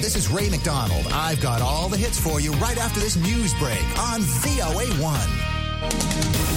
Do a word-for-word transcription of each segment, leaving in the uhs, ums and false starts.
this is Ray McDonald. I've got all the hits for you right after this news break on V O A one.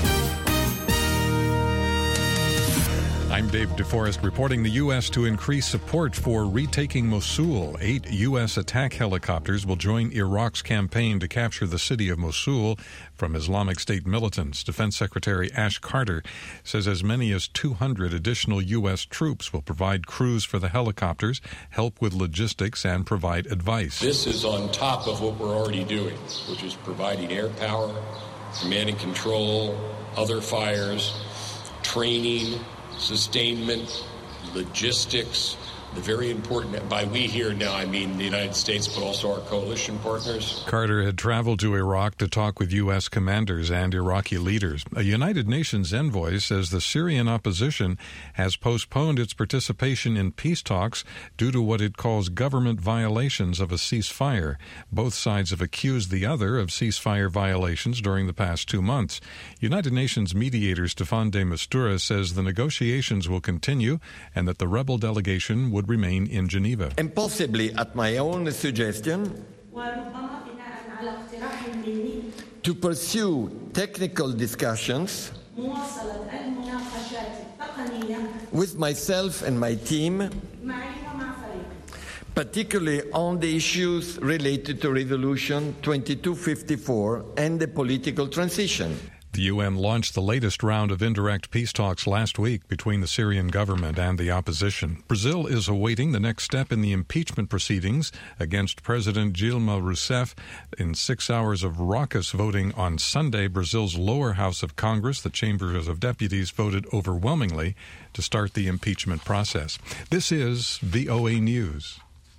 I'm Dave DeForest reporting the U S to increase support for retaking Mosul. Eight U S attack helicopters will join Iraq's campaign to capture the city of Mosul from Islamic State militants. Defense Secretary Ash Carter says as many as two hundred additional U S troops will provide crews for the helicopters, help with logistics, and provide advice. This is on top of what we're already doing, which is providing air power, command and control, other fires, training, sustainment, logistics, the very important, by we here now, I mean the United States, but also our coalition partners. Carter had traveled to Iraq to talk with U S commanders and Iraqi leaders. A United Nations envoy says the Syrian opposition has postponed its participation in peace talks due to what it calls government violations of a ceasefire. Both sides have accused the other of ceasefire violations during the past two months. United Nations mediator Staffan de Mistura says the negotiations will continue and that the rebel delegation would remain in Geneva. And possibly at my own suggestion, to pursue technical discussions with myself and my team, particularly on the issues related to Resolution twenty-two fifty-four and the political transition. The U N launched the latest round of indirect peace talks last week between the Syrian government and the opposition. Brazil is awaiting the next step in the impeachment proceedings against President Dilma Rousseff. In six hours of raucous voting on Sunday, Brazil's lower house of Congress, the Chamber of Deputies, voted overwhelmingly to start the impeachment process. This is V O A News.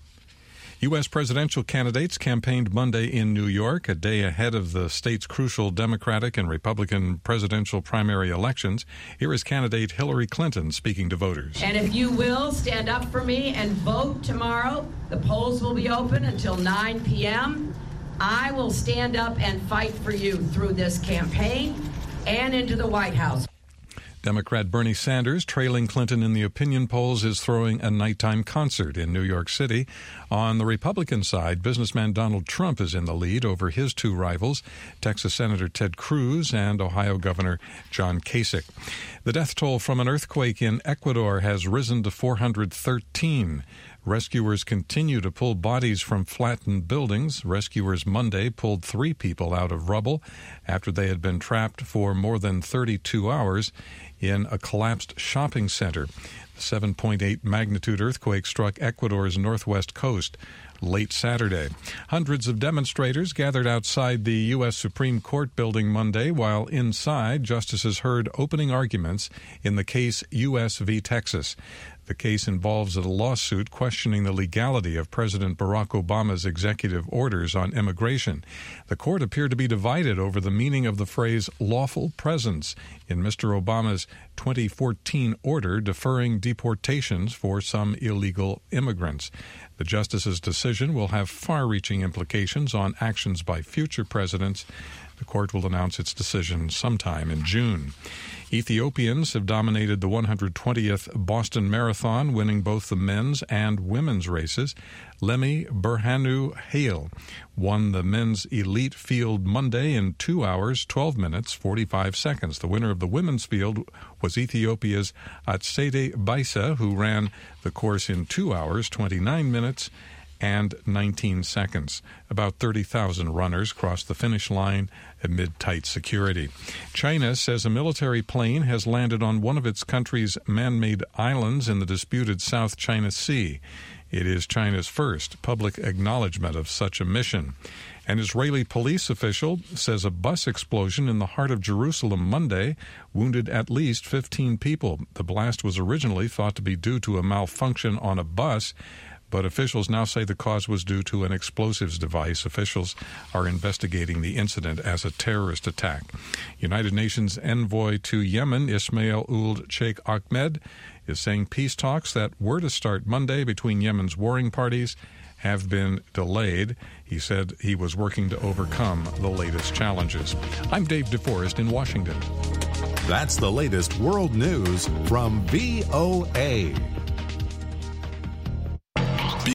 U S presidential candidates campaigned Monday in New York, a day ahead of the state's crucial Democratic and Republican presidential primary elections. Here is candidate Hillary Clinton speaking to voters. And if you will stand up for me and vote tomorrow, the polls will be open until nine p.m. I will stand up and fight for you through this campaign and into the White House. Democrat Bernie Sanders, trailing Clinton in the opinion polls, is throwing a nighttime concert in New York City. On the Republican side, businessman Donald Trump is in the lead over his two rivals, Texas Senator Ted Cruz and Ohio Governor John Kasich. The death toll from an earthquake in Ecuador has risen to four hundred thirteen. Rescuers continue to pull bodies from flattened buildings. Rescuers Monday pulled three people out of rubble after they had been trapped for more than thirty-two hours in a collapsed shopping center. The seven point eight magnitude earthquake struck Ecuador's northwest coast late Saturday. Hundreds of demonstrators gathered outside the U S Supreme Court building Monday, while inside, justices heard opening arguments in the case U S v. Texas. The case involves a lawsuit questioning the legality of President Barack Obama's executive orders on immigration. The court appeared to be divided over the meaning of the phrase lawful presence in Mister Obama's twenty fourteen order deferring deportations for some illegal immigrants. The justice's decision will have far-reaching implications on actions by future presidents. The court will announce its decision sometime in June. Ethiopians have dominated the one hundred twentieth Boston Marathon, winning both the men's and women's races. Lemi Berhanu Haile won the men's elite field Monday in two hours, twelve minutes, forty-five seconds. The winner of the women's field was Ethiopia's Atsede Baisa, who ran the course in two hours, twenty-nine minutes, and nineteen seconds. About thirty thousand runners crossed the finish line amid tight security. China says a military plane has landed on one of its country's man-made islands in the disputed South China Sea. It is China's first public acknowledgement of such a mission. An Israeli police official says a bus explosion in the heart of Jerusalem Monday wounded at least fifteen people. The blast was originally thought to be due to a malfunction on a bus, but officials now say the cause was due to an explosives device. Officials are investigating the incident as a terrorist attack. United Nations envoy to Yemen, Ismail Ould Sheikh Ahmed, is saying peace talks that were to start Monday between Yemen's warring parties have been delayed. He said he was working to overcome the latest challenges. I'm Dave DeForest in Washington. That's the latest world news from V O A.